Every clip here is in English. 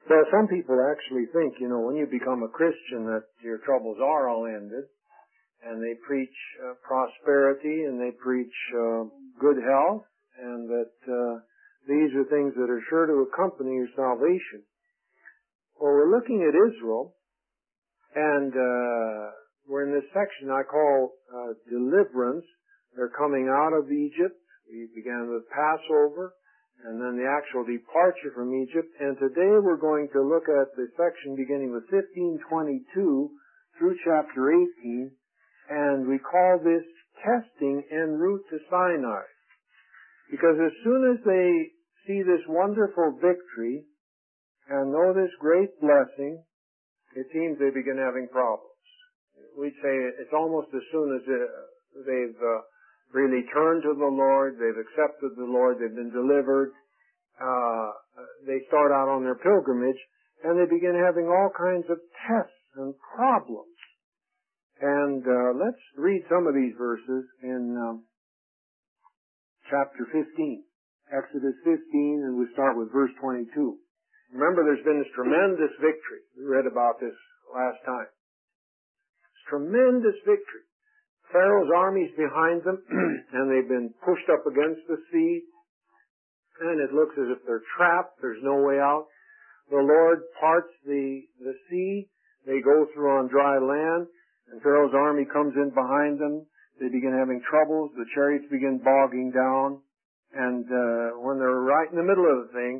Well, some people actually think, when you become a Christian that your troubles are all ended, and they preach prosperity, and they preach good health, and that these are things that are sure to accompany your salvation. Well, we're looking at Israel, and we're in this section I call deliverance. They're coming out of Egypt. We began with Passover, and then the actual departure from Egypt. And today we're going to look at the section beginning with 15:22 through chapter 18, and we call this testing en route to Sinai. Because as soon as they see this wonderful victory and know this great blessing, it seems they begin having problems. We'd say it's almost as soon as they've really turned to the Lord, they've accepted the Lord, they've been delivered, they start out on their pilgrimage, and they begin having all kinds of tests and problems. And let's read some of these verses in chapter 15, Exodus 15, and we start with verse 22. Remember, there's been this tremendous victory. We read about this last time. It's tremendous victory. Pharaoh's army's behind them, and they've been pushed up against the sea, and it looks as if they're trapped. There's no way out. The Lord parts the sea. They go through on dry land, and Pharaoh's army comes in behind them. They begin having troubles. The chariots begin bogging down, and when they're right in the middle of the thing,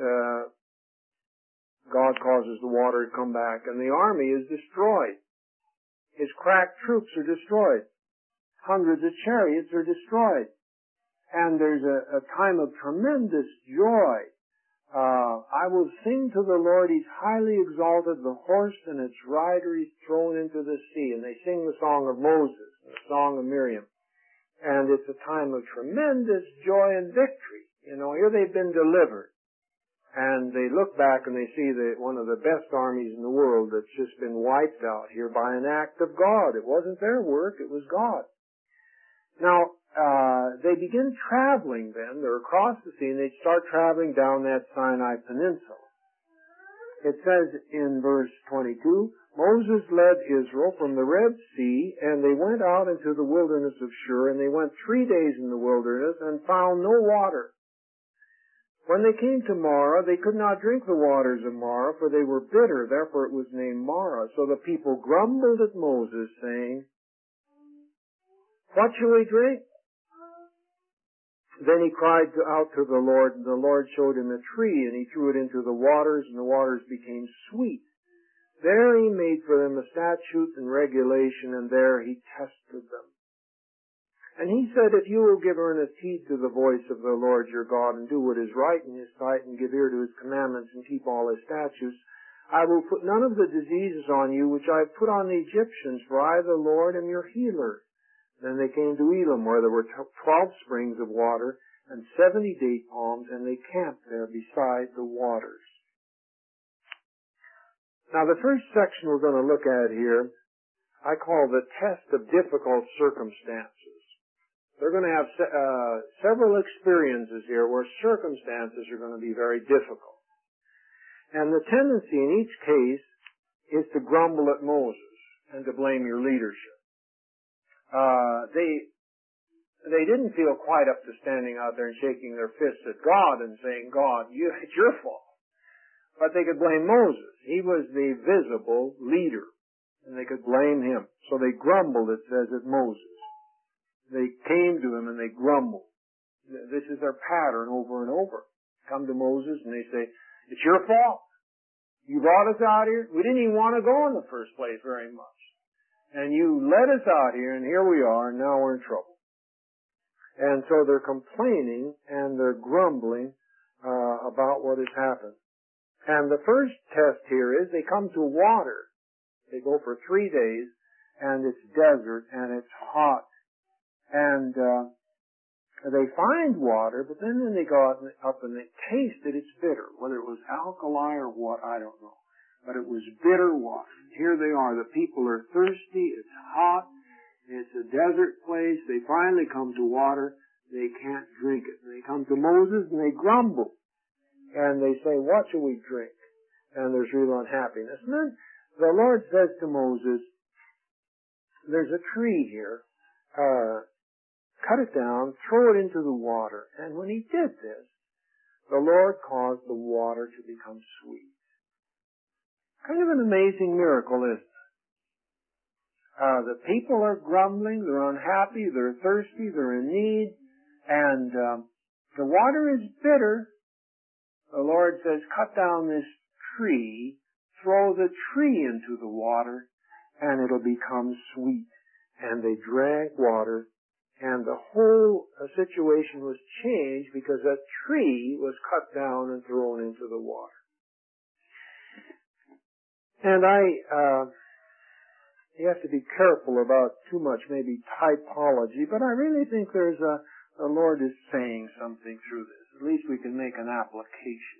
God causes the water to come back, and the army is destroyed. His crack troops are destroyed. Hundreds of chariots are destroyed. And there's a time of tremendous joy. I will sing to the Lord, He's highly exalted, the horse and its rider He's thrown into the sea. And they sing the song of Moses, the song of Miriam. And it's a time of tremendous joy and victory. Here they've been delivered. And they look back and they see that one of the best armies in the world that's just been wiped out here by an act of God. It wasn't their work, it was God. Now, they begin traveling then. They're across the sea, and they start traveling down that Sinai Peninsula. It says in verse 22, Moses led Israel from the Red Sea, and they went out into the wilderness of Shur, and they went 3 days in the wilderness and found no water. When they came to Marah, they could not drink the waters of Marah, for they were bitter. Therefore it was named Marah. So the people grumbled at Moses, saying, What shall we drink? Then he cried out to the Lord, and the Lord showed him a tree, and he threw it into the waters, and the waters became sweet. There he made for them a statute and regulation, and there he tested them. And he said, If you will give earnest heed to the voice of the Lord your God, and do what is right in his sight, and give ear to his commandments, and keep all his statutes, I will put none of the diseases on you which I have put on the Egyptians, for I, the Lord, am your healer. Then they came to Elim, where there were 12 springs of water, and 70 date palms, and they camped there beside the waters. Now the first section we're going to look at here, I call the test of difficult circumstances. They're going to have several experiences here where circumstances are going to be very difficult. And the tendency in each case is to grumble at Moses and to blame your leadership. They didn't feel quite up to standing out there and shaking their fists at God and saying, God, it's your fault. But they could blame Moses. He was the visible leader, and they could blame him. So they grumbled, it says, at Moses. They came to him and they grumbled. This is their pattern over and over. Come to Moses and they say, it's your fault. You brought us out here. We didn't even want to go in the first place very much. And you led us out here, and here we are, and now we're in trouble. And so they're complaining and they're grumbling about what has happened. And the first test here is they come to water. They go for 3 days, and it's desert, and it's hot. And they find water, but then when they go up and they taste it, it's bitter. Whether it was alkali or what, I don't know. But it was bitter water. Here they are. The people are thirsty. It's hot. It's a desert place. They finally come to water. They can't drink it. And they come to Moses and they grumble. And they say, what shall we drink? and there's real unhappiness. And then the Lord says to Moses, there's a tree here, cut it down, throw it into the water. And when he did this, the Lord caused the water to become sweet. Kind of an amazing miracle, isn't it? The people are grumbling, they're unhappy, they're thirsty, they're in need, and the water is bitter. The Lord says, cut down this tree, throw the tree into the water, and it'll become sweet. And they drank water, and the whole situation was changed because that tree was cut down and thrown into the water. And you have to be careful about too much, maybe typology, but I really think the Lord is saying something through this. At least we can make an application.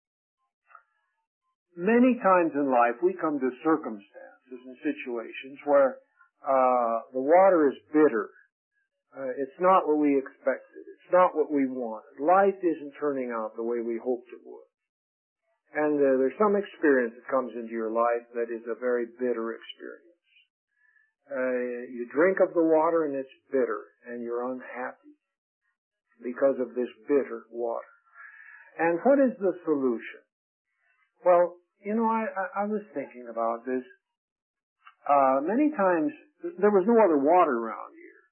Many times in life we come to circumstances and situations where the water is bitter. It's not what we expected. It's not what we wanted. Life isn't turning out the way we hoped it would. And there's some experience that comes into your life that is a very bitter experience. You drink of the water and it's bitter, and you're unhappy because of this bitter water. And what is the solution? Well, I was thinking about this. Many times, there was no other water around here.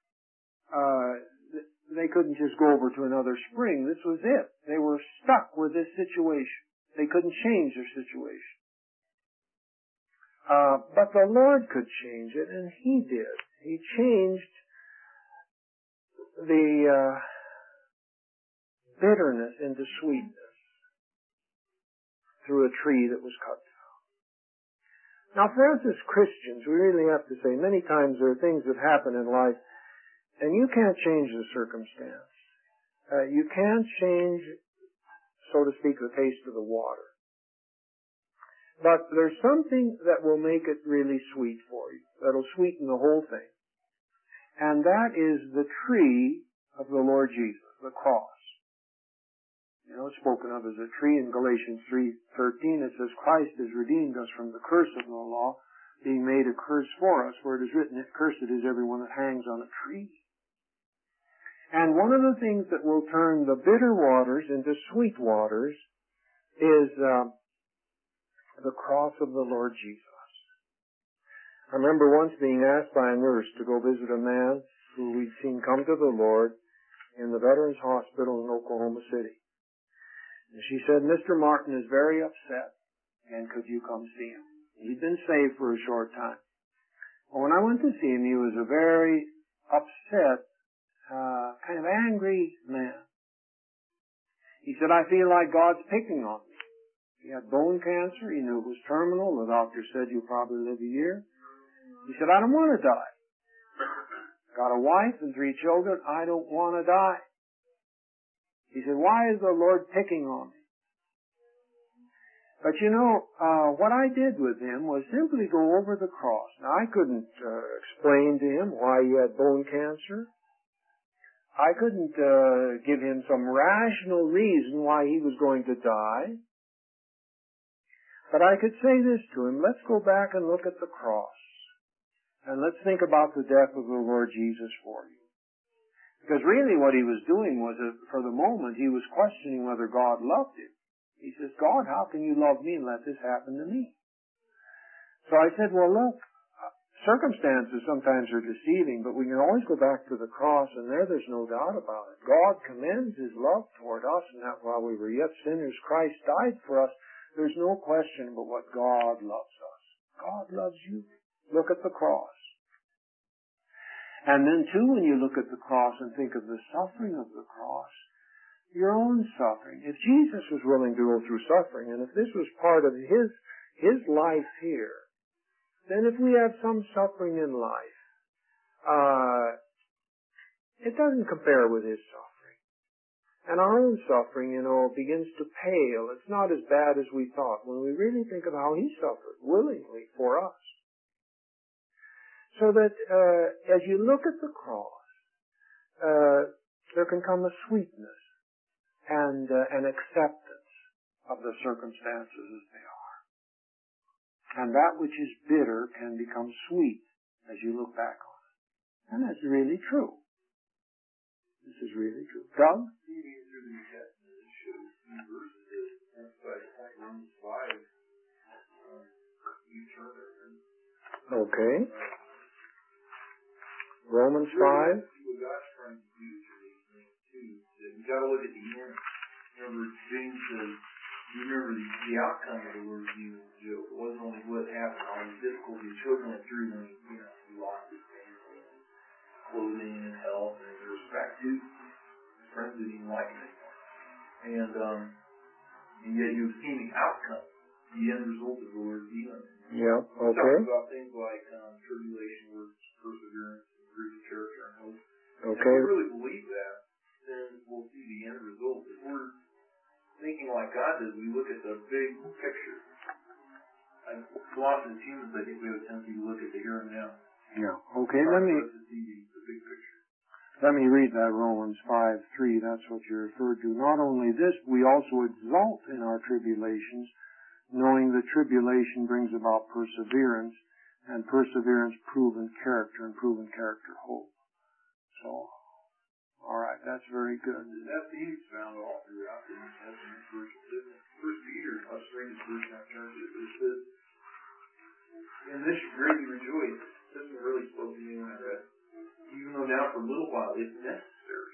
They couldn't just go over to another spring. This was it. They were stuck with this situation. They couldn't change their situation. But the Lord could change it, and He did. He changed the bitterness into sweetness through a tree that was cut down. Now, for us as Christians, we really have to say, many times there are things that happen in life, and you can't change the circumstance. You can't change, so to speak, the taste of the water. But there's something that will make it really sweet for you, that'll sweeten the whole thing. And that is the tree of the Lord Jesus, the cross. It's spoken of as a tree in Galatians 3:13. It says, Christ has redeemed us from the curse of the law, being made a curse for us, for it is written, cursed is everyone that hangs on a tree. And one of the things that will turn the bitter waters into sweet waters is the cross of the Lord Jesus. I remember once being asked by a nurse to go visit a man who we'd seen come to the Lord in the Veterans Hospital in Oklahoma City. And she said, Mr. Martin is very upset, and could you come see him? He'd been saved for a short time. Well, when I went to see him, he was a very upset, kind of angry man. He said, I feel like God's picking on me. He had bone cancer. He knew it was terminal. The doctor said, you'll probably live a year. He said, I don't want to die. Got a wife and 3 children. I don't want to die. He said, why is the Lord picking on me? But what I did with him was simply go over the cross. Now, I couldn't explain to him why he had bone cancer. I couldn't give him some rational reason why he was going to die. But I could say this to him, let's go back and look at the cross. And let's think about the death of the Lord Jesus for you. Because really what he was doing was, for the moment, he was questioning whether God loved him. He says, God, how can you love me and let this happen to me? So I said, well, look, circumstances sometimes are deceiving, but we can always go back to the cross, and there's no doubt about it. God commends His love toward us, and that while we were yet sinners, Christ died for us. There's no question but what God loves us. God loves you. Look at the cross. And then, too, when you look at the cross and think of the suffering of the cross, your own suffering. If Jesus was willing to go through suffering, and if this was part of His life here, then if we have some suffering in life, it doesn't compare with His suffering. And our own suffering, begins to pale. It's not as bad as we thought when we really think of how He suffered willingly for us. So that as you look at the cross, there can come a sweetness and an acceptance of the circumstances as they are. And that which is bitter can become sweet as you look back on it. And that's really true. This is really true. Doug? Okay. Romans 5. You got to look at the end. Remember, James says, you remember the outcome of the word you and Job. It wasn't only what happened, all the difficulties children went through when he lost his family, clothing and health, and his respect to his friends didn't even like him anymore. And yet you've seen the outcome, the end result of the word healing. Yeah, okay. Talking about things like tribulation, works, perseverance, fruit of character, and hope. Okay. And if we really believe that, then we'll see the end result. If we're thinking like God does, we look at the big picture. And so often as humans, I think we have a tendency to look at the here and now. Yeah. Okay, let me see the big picture. Let me read that Romans 5:3. That's what you referred to. Not only this, we also exult in our tribulations, knowing that tribulation brings about perseverance, and perseverance proven character, and proven character hope. So, all right, that's very good. That theme is found all throughout the New Testament. First Peter, I'll just read this verse and I'll turn to it. It says, "In this you greatly rejoice." This one really spoke to me when I read it. "Even though now for a little while it's necessary."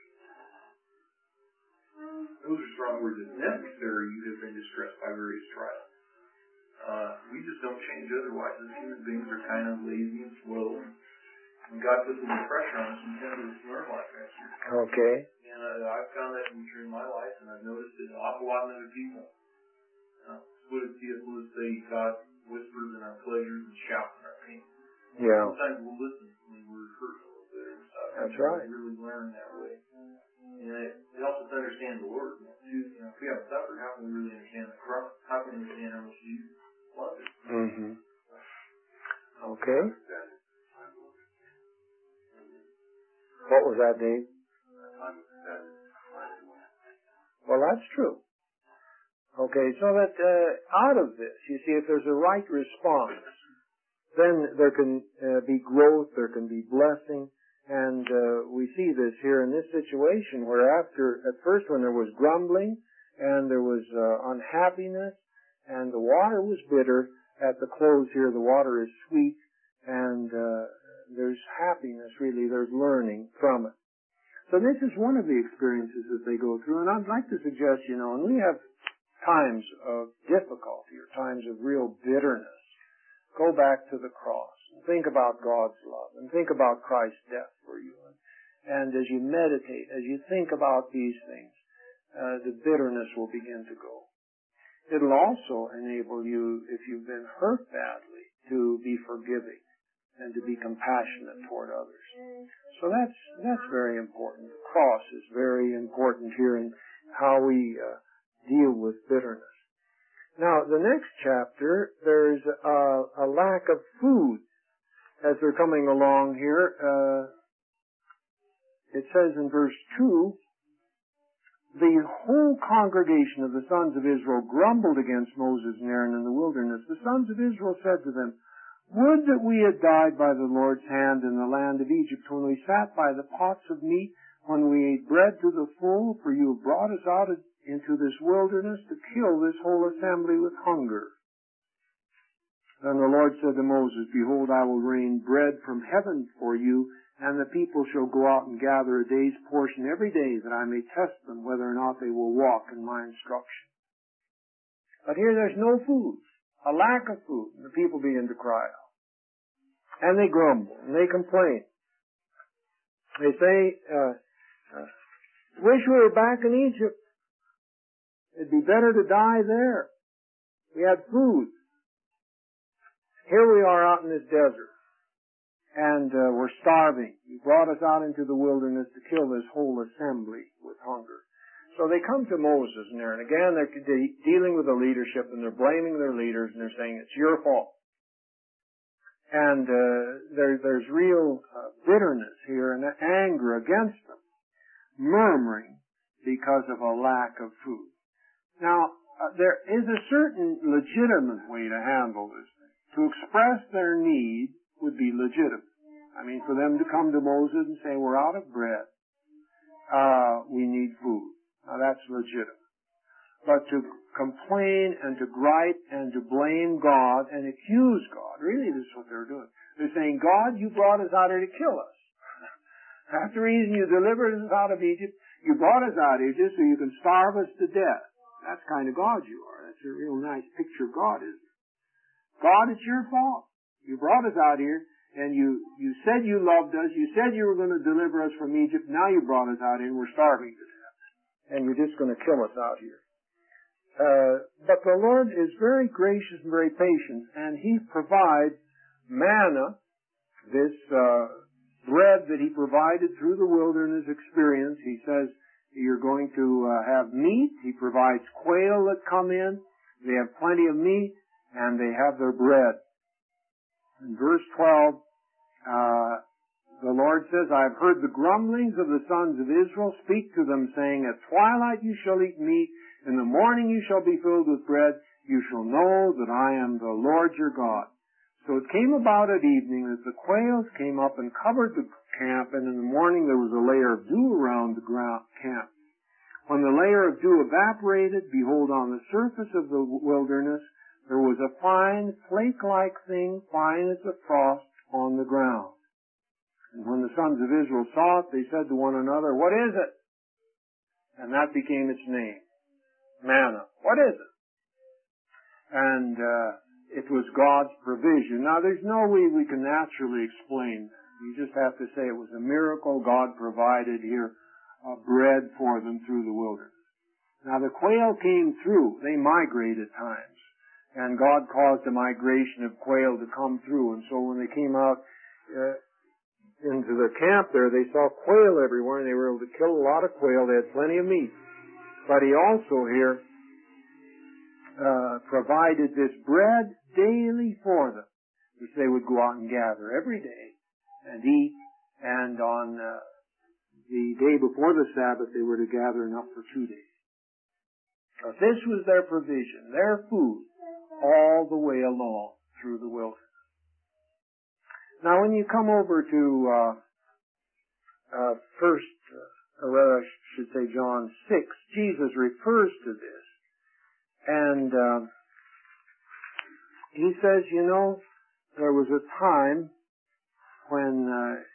Those are strong words. It's necessary you have been distressed by various trials. We just don't change otherwise. As human beings are kind of lazy and slow. When God puts a little pressure on us, we tend to learn like that. Okay. And I've found that in my life, and I've noticed it an awful lot in other people. What did C.S. Lewis say? God whispers in our pleasures and shouts in our pain. Yeah. Sometimes we'll listen when we're hurt a little bit and stuff. That's right. We really learn that way. And it helps us understand the Lord. If we haven't suffered, how can we really understand the cross? How can we understand how much Jesus loves us? Mm-hmm. Okay. What was that, Dave? Well, that's true. Okay, so that out of this, you see, if there's a right response, then there can be growth, there can be blessing, and we see this here in this situation where at first when there was grumbling and there was unhappiness and the water was bitter, at the close here the water is sweet and there's happiness, really, there's learning from it. So this is one of the experiences that they go through, and I'd like to suggest, and we have times of difficulty or times of real bitterness, go back to the cross and think about God's love and think about Christ's death for you. And as you meditate, as you think about these things, the bitterness will begin to go. It'll also enable you, if you've been hurt badly, to be forgiving and to be compassionate toward others. So that's very important. The cross is very important here in how we deal with bitterness. Now, the next chapter, there's a lack of food as they're coming along here. It says in verse 2, "The whole congregation of the sons of Israel grumbled against Moses and Aaron in the wilderness. The sons of Israel said to them, 'Would that we had died by the Lord's hand in the land of Egypt, when we sat by the pots of meat, when we ate bread to the full, for you have brought us out into this wilderness to kill this whole assembly with hunger.' Then the Lord said to Moses, 'Behold, I will rain bread from heaven for you, and the people shall go out and gather a day's portion every day, that I may test them whether or not they will walk in my instruction.'" But here there's no food, a lack of food, and the people begin to cry out. And they grumble, and they complain. They say, "Wish we were back in Egypt. It'd be better to die there. We had food. Here we are out in this desert, and we're starving. You brought us out into the wilderness to kill this whole assembly with hunger." So they come to Moses and Aaron. Again, they're dealing with the leadership, and they're blaming their leaders, and they're saying, "It's your fault." And there's real bitterness here and anger against them, murmuring because of a lack of food. Now, there is a certain legitimate way to handle this thing. to express their need would be legitimate. I mean, for them to come to Moses and say, we're out of bread, we need food. Now that's legitimate. But to complain and to gripe and to blame God and accuse God, really this is what they're doing. They're saying, God, you brought us out here to kill us. That's the reason you delivered us out of Egypt. You brought us out of Egypt so you can starve us to death. That's the kind of God you are. That's a real nice picture of God, isn't it? God, it's your fault. You brought us out here, and you said you loved us. You said you were going to deliver us from Egypt. Now you brought us out here, and we're starving to death. And you're just going to kill us out here. But the Lord is very gracious and very patient, and He provides manna, this bread that He provided through the wilderness experience. He says you're going to have meat. He provides quail that come in. They have plenty of meat, and they have their bread. In verse 12, the Lord says, I have heard the grumblings of the sons of Israel. Speak to them, saying, at twilight you shall eat meat. In the morning you shall be filled with bread. You shall know that I am the Lord your God. So it came about at evening that the quails came up and covered the camp, and in the morning there was a layer of dew around the camp. When the layer of dew evaporated, behold, on the surface of the wilderness there was a fine, flake-like thing, fine as the frost, on the ground. And when the sons of Israel saw it, they said to one another, what is it? And that became its name, manna. What is it? And it was God's provision. Now, there's no way we can naturally explain that. You just have to say it was a miracle. God provided here bread for them through the wilderness. Now, the quail came through. They migrate at times. And God caused a migration of quail to come through. And so when they came out into the camp there, they saw quail everywhere, and they were able to kill a lot of quail. They had plenty of meat. But He also here provided this bread daily for them, which they would go out and gather every day and eat. And on the day before the Sabbath, they were to gather enough for 2 days. So this was their provision, their food, all the way along through the wilderness. Now, when you come over to John 6, Jesus refers to this, and He says, there was a time when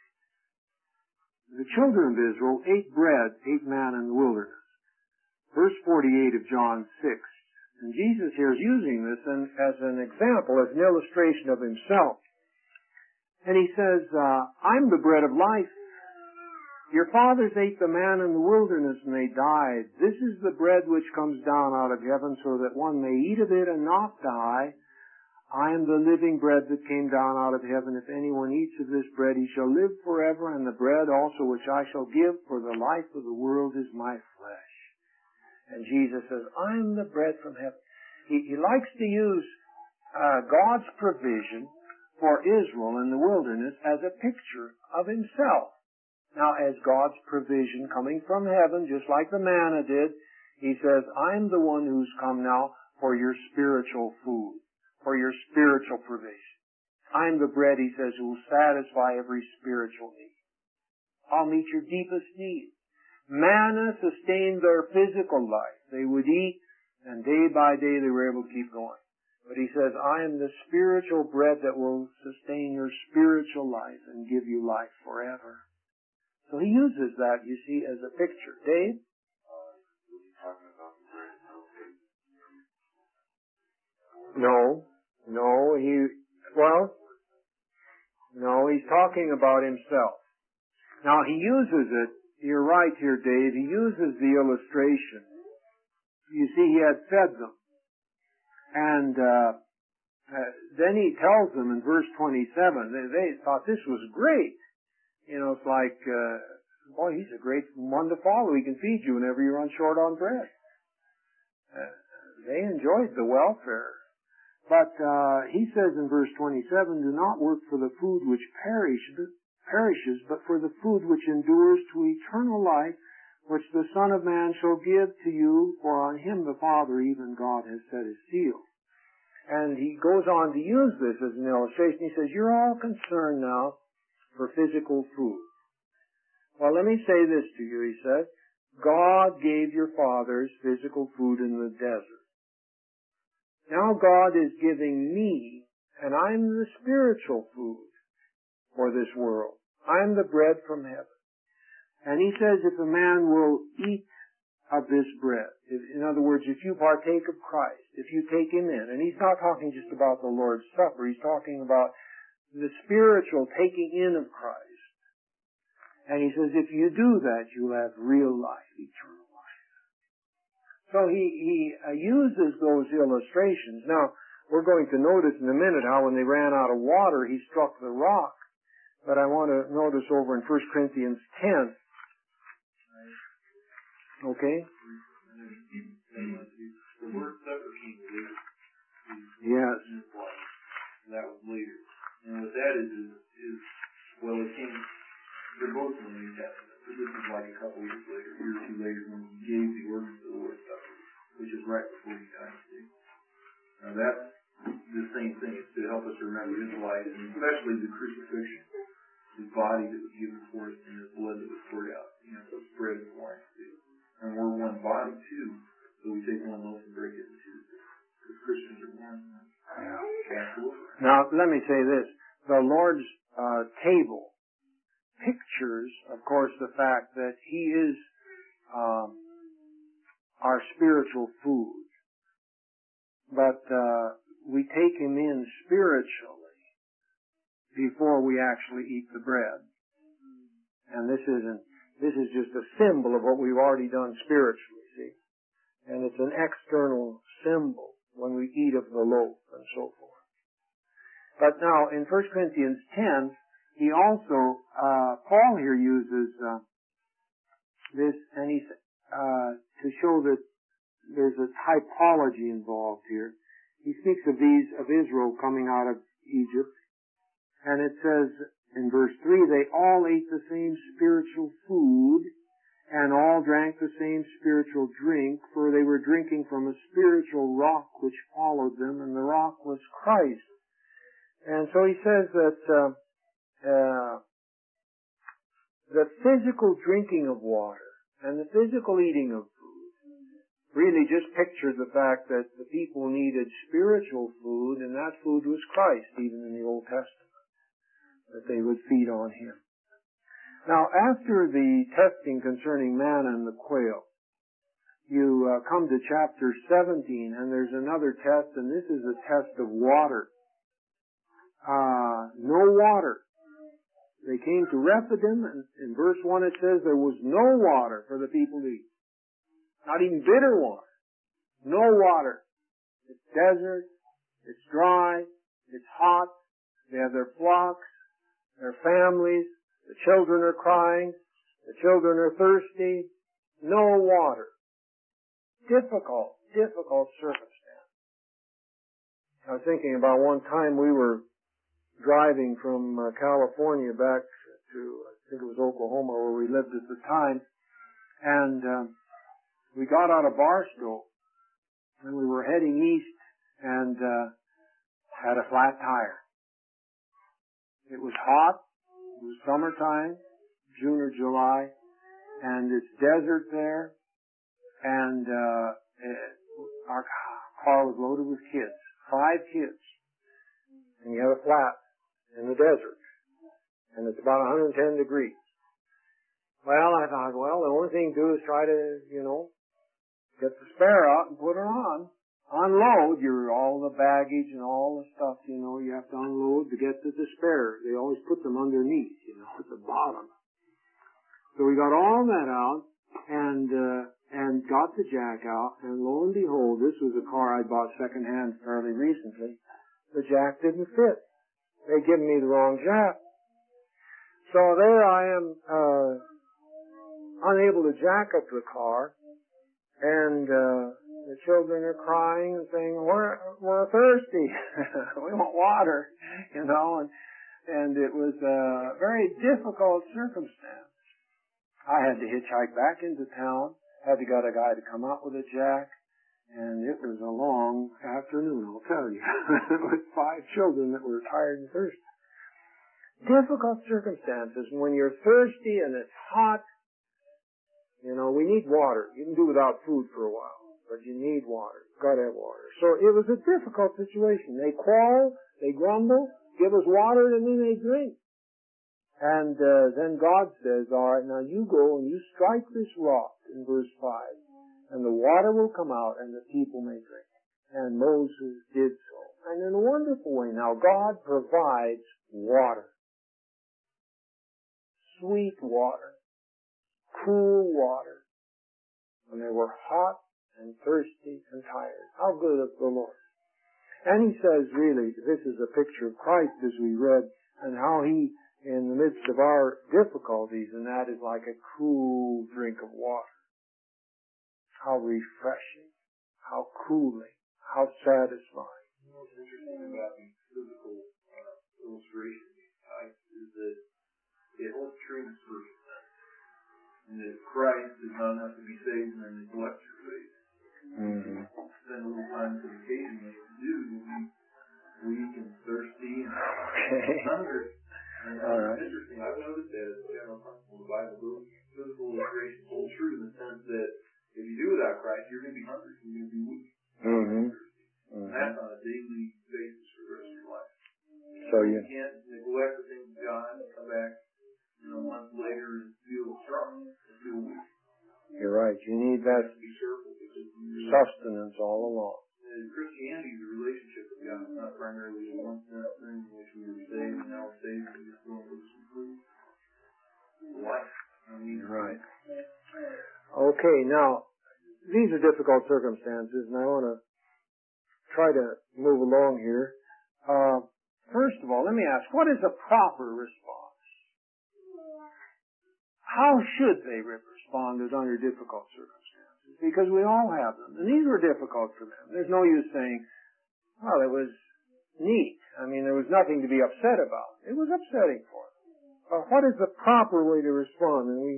the children of Israel ate manna in the wilderness. Verse 48 of John 6. And Jesus here is using this as an example, as an illustration of Himself. And He says, I'm the bread of life. Your fathers ate the manna in the wilderness and they died. This is the bread which comes down out of heaven so that one may eat of it and not die. I am the living bread that came down out of heaven. If anyone eats of this bread, he shall live forever, and the bread also which I shall give for the life of the world is my flesh. And Jesus says, I am the bread from heaven. He likes to use God's provision for Israel in the wilderness as a picture of Himself. Now, as God's provision coming from heaven, just like the manna did, He says, I'm the one who's come now for your spiritual food, for your spiritual provision. I'm the bread, He says, who will satisfy every spiritual need. I'll meet your deepest need. Manna sustained their physical life. They would eat, and day by day they were able to keep going. But He says, I am the spiritual bread that will sustain your spiritual life and give you life forever. So He uses that, you see, as a picture. Dave? No, He's talking about Himself. Now, He uses it, you're right here, Dave, He uses the illustration. You see, He had fed them. And then He tells them in verse 27, they thought this was great. It's like, boy, He's a great one to follow. He can feed you whenever you run short on bread. They enjoyed the welfare. But He says in verse 27, do not work for the food which perishes, but for the food which endures to eternal life, which the Son of Man shall give to you, for on Him the Father, even God, has set His seal. And he goes on to use this as an illustration. He says, you're all concerned now for physical food. Well, let me say this to you, he said. God gave your fathers physical food in the desert. Now God is giving me, and I'm the spiritual food for this world. I'm the bread from heaven. And he says if a man will eat of this bread, in other words, if you partake of Christ, if you take him in, and he's not talking just about the Lord's Supper, he's talking about the spiritual taking in of Christ. And he says, if you do that, you'll have real life, eternal life. So he uses those illustrations. Now, we're going to notice in a minute how when they ran out of water, he struck the rock. But I want to notice over in 1 Corinthians 10. Okay? The word supper came later. Yes. That was later. And what that is, well, it came, they're both in the New Testament. So this is like a couple years later, a year or two later, when he gave the ordinance of the Lord's Supper, which is right before he died. Now that's the same thing. It's to help us remember his life, and especially the crucifixion, his body that was given for us, and his blood that was poured out. You know, so spread and wine too. And we're one body too, so we take one loaf and break it in two. Because Christians are one. Now, let me say this. The Lord's table pictures, of course, the fact that he is our spiritual food. But we take him in spiritually before we actually eat the bread. And this is just a symbol of what we've already done spiritually, see? And it's an external symbol when we eat of the loaf and so forth. But now, in 1 Corinthians 10, he also, Paul here uses this, and he's to show that there's a typology involved here. He speaks of Israel coming out of Egypt, and it says in verse 3, they all ate the same spiritual food, and all drank the same spiritual drink, for they were drinking from a spiritual rock which followed them, and the rock was Christ. And so he says that the physical drinking of water and the physical eating of food really just pictured the fact that the people needed spiritual food, and that food was Christ, even in the Old Testament, that they would feed on him. Now, after the testing concerning manna and the quail, you come to chapter 17, and there's another test, and this is a test of water. No water. They came to Rephidim, and in verse 1 it says there was no water for the people to eat. Not even bitter water. No water. It's desert. It's dry. It's hot. They have their flocks, their families. The children are crying. The children are thirsty. No water. Difficult circumstance. I was thinking about one time we were driving from California back to, I think it was Oklahoma, where we lived at the time, and we got out of Barstow, and we were heading east, and had a flat tire. It was hot. It was summertime, June or July, and it's desert there, and our car was loaded with kids, 5 kids, and you have a flat in the desert, and it's about 110 degrees. Well, I thought, the only thing to do is try to, get the spare out and put her on. Unload all the baggage and all the stuff, you have to unload to get to the spare. They always put them underneath, at the bottom. So we got all that out and got the jack out, and lo and behold, this was a car I bought secondhand fairly recently. The jack didn't fit. They'd given me the wrong jack. So there I am, unable to jack up the car, and the children are crying and saying, we're thirsty. We want water, and it was a very difficult circumstance. I had to hitchhike back into town, had to get a guy to come out with a jack, And it was a long afternoon, I'll tell you, with 5 children that were tired and thirsty. Difficult circumstances. When you're thirsty and it's hot, you know, we need water. You can do without food for a while, but you need water. You've got to have water. So it was a difficult situation. They quarrel, they grumble, give us water, and then they drink. And then God says, all right, now you go and you strike this rock in verse 5, and the water will come out and the people may drink. And Moses did so. And in a wonderful way, now God provides water. Sweet water. Cool water. When they were hot and thirsty and tired. How good of the Lord. And he says, really, this is a picture of Christ as we read, and how he, in the midst of our difficulties, and that is like a cool drink of water. How refreshing, how cooling, how satisfying. You know what's interesting about these physical illustrations is that it holds true in the spiritual sense. And that Christ is not enough to be saved and then neglect your faith. Mm-hmm. Spend a little time to occasionally do weak and thirsty and hungry. And it's interesting. I've noticed that as a general principle in the Bible, those physical illustrations hold true in the sense that if you do without Christ, you're going to be hungry, you're going to be weak. Mm-hmm. And that's on a daily basis for the rest of your life. So you can't neglect the things of God and come back, a month later and feel strong and feel weak. You're right. You need that be careful because sustenance all along. Christianity is a relationship with God. It's not primarily a one-sense thing in which we were saved and now we're saved and just going to some food. Life. Right. Okay, now, these are difficult circumstances, and I want to try to move along here. First of all, let me ask, what is a proper response? How should they respond under difficult circumstances? Because we all have them, and these were difficult for them. There's no use saying, well, it was neat. I mean, there was nothing to be upset about. It was upsetting for them. What is the proper way to respond? And we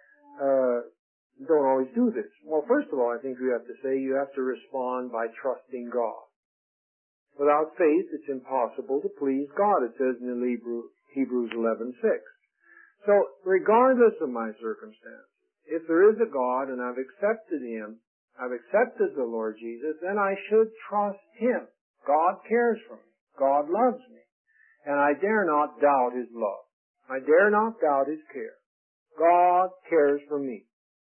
don't always do this. Well, first of all, I think we have to say you have to respond by trusting God. Without faith, it's impossible to please God, it says in Hebrews 11:6. So, regardless of my circumstances, if there is a God and I've accepted Him, I've accepted the Lord Jesus, then I should trust Him. God cares for me. God loves me. And I dare not doubt His love. I dare not doubt His care. God cares for me.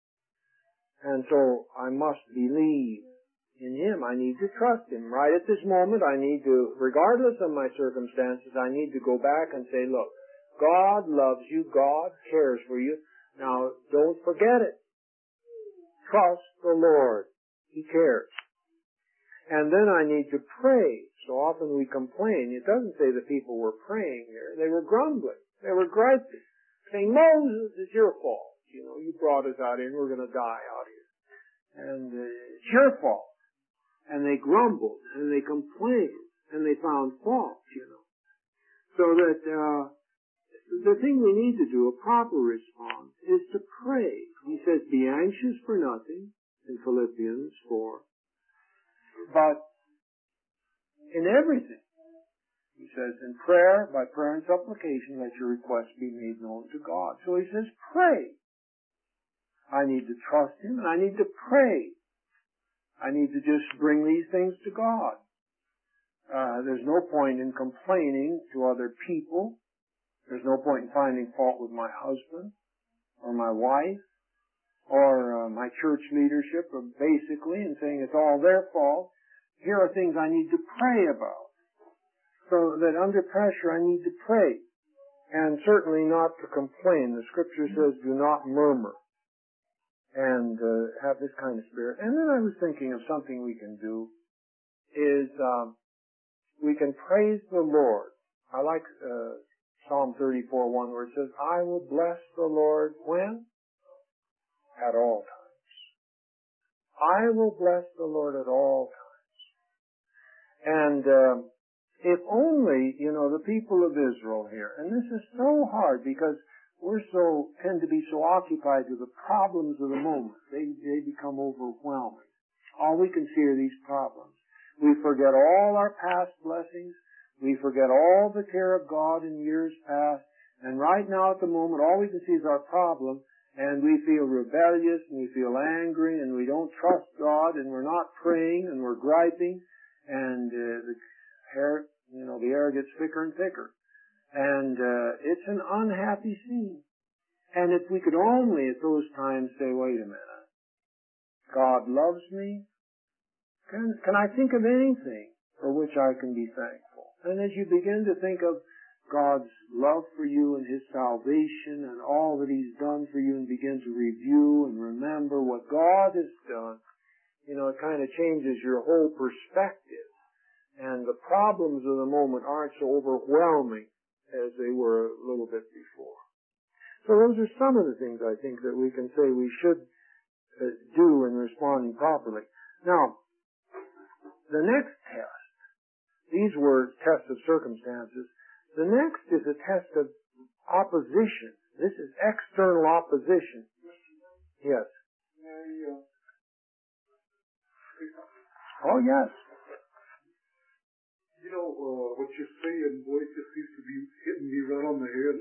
And so I must believe in Him. I need to trust Him. Right at this moment, I need to, regardless of my circumstances, I need to go back and say, look, God loves you. God cares for you. Now, don't forget it. Trust the Lord. He cares. And then I need to pray. So often we complain. It doesn't say the people were praying here. They were grumbling. They were griping. Saying, Moses, it's your fault. You brought us out here and we're going to die out here. And it's your fault. And they grumbled and they complained and they found fault, So that the thing we need to do, a proper response, is to pray. He says, be anxious for nothing in Philippians 4. But in everything, he says, in prayer, by prayer and supplication, let your requests be made known to God. So he says, pray. I need to trust Him and I need to pray. I need to just bring these things to God. There's no point in complaining to other people. There's no point in finding fault with my husband or my wife or my church leadership, or basically, and saying it's all their fault. Here are things I need to pray about. So that under pressure I need to pray. And certainly not to complain. The Scripture says, do not murmur. And have this kind of spirit. And then I was thinking of something we can do is we can praise the Lord. I like Psalm 34:1 where it says, I will bless the Lord when? At all times. I will bless the Lord at all times. And if only, the people of Israel here, and this is so hard because we tend to be so occupied with the problems of the moment. They become overwhelming. all we can see are these problems. We forget all our past blessings. We forget all the care of God in years past. And right now at the moment, all we can see is our problem. And we feel rebellious, and we feel angry, and we don't trust God, and we're not praying, and we're griping, and the air gets thicker and thicker. And it's an unhappy scene. And if we could only at those times say, wait a minute, God loves me. Can I think of anything for which I can be thankful? And as you begin to think of God's love for you and His salvation and all that He's done for you, and begin to review and remember what God has done, it kind of changes your whole perspective. And the problems of the moment aren't so overwhelming as they were a little bit before. So those are some of the things I think that we can say we should do in responding properly. Now, the next test, these were tests of circumstances. The next is a test of opposition. This is external opposition. Yes. Oh, yes. What you're saying, boy, it just seems to be hitting me right on the head.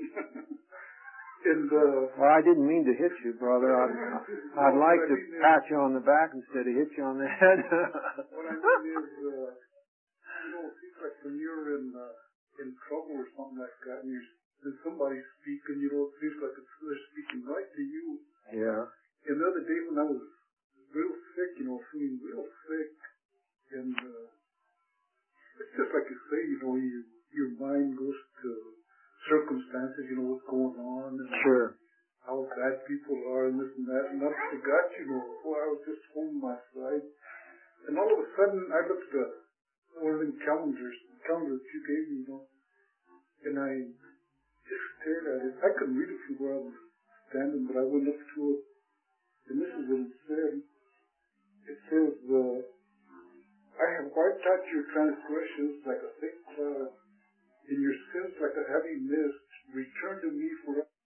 Well, I didn't mean to hit you, brother. I'd like to pat you on the back instead of hit you on the head. What I mean is, it seems like when you're in trouble or something like that, and somebody's speaking, it seems like they're speaking right to you. Yeah. And the other day when I was real sick, feeling real sick, and it's just like you say, your mind goes to circumstances, what's going on, and sure, how bad people are, and this and that, and I forgot, I was just home my side, and all of a sudden I looked at one of them calendar that you gave me, and I just stared at it. I couldn't read it from where I was standing, but I went up to it, and this is what it said. It says, I have wiped out your transgressions like a thick cloud, and your sins like a heavy mist. Return to me, for